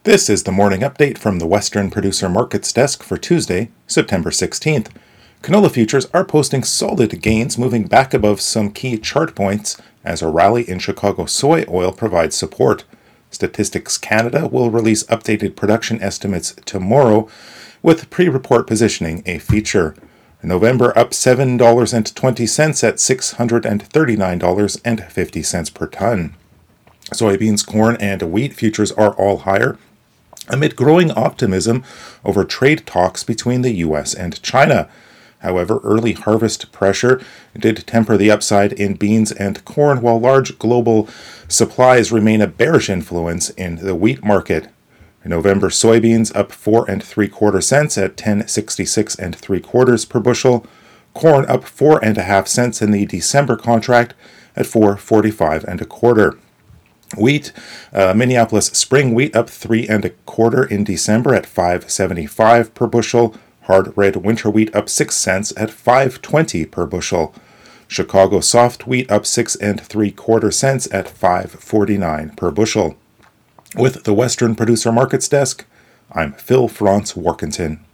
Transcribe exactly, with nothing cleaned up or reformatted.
This is the morning update from the Western Producer Markets desk for Tuesday, September sixteenth. Canola futures are posting solid gains, moving back above some key chart points as a rally in Chicago soy oil provides support. Statistics Canada will release updated production estimates tomorrow, with pre-report positioning a feature. November up seven dollars and twenty cents at six hundred thirty-nine dollars and fifty cents per ton. Soybeans, corn, and wheat futures are all higher amid growing optimism over trade talks between the U S and China. However, early harvest pressure did temper the upside in beans and corn, while large global supplies remain a bearish influence in the wheat market. November soybeans up four and three quarter cents at ten sixty-six and three quarters per bushel. Corn up four and a half cents in the December contract at four forty-five and a quarter. Wheat, uh, Minneapolis spring wheat up three and a quarter in December at five seventy-five per bushel. Hard red winter wheat up six cents at five twenty per bushel. Chicago soft wheat up six and three quarter cents at five forty-nine per bushel. With the Western Producer Markets desk, I'm Phil Franz Warkentin.